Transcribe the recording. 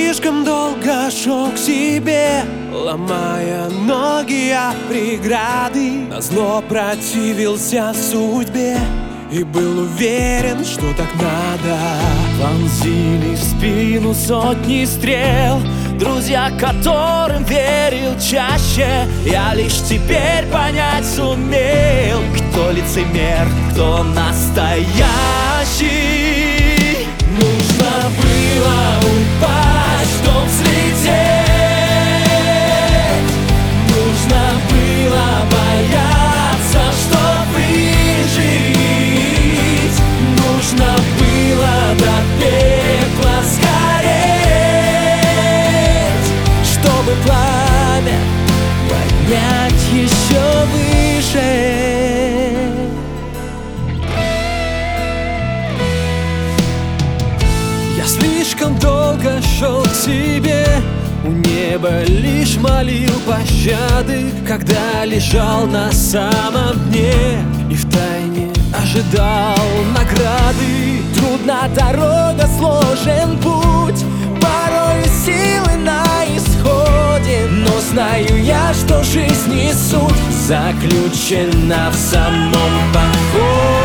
слишком долго шел к себе, ломая ноги о преграды. Назло противился судьбе и был уверен, что так надо. Вонзили в спину сотни стрел друзья, которым верил чаще. Я лишь теперь понять сумел, кто лицемер, кто настоящий. Нужно было упасть, потом взлететь. Нужно было бояться, что выжить. Нужно было до пекла сгореть, чтобы пламя поднять еще выше. Я слишком долго шел к себе, у неба лишь молил пощады, когда лежал на самом дне и втайне ожидал награды. Трудна дорога, сложен путь, порой силы на исходе, но знаю я, что жизнь и суть заключена в самом походе.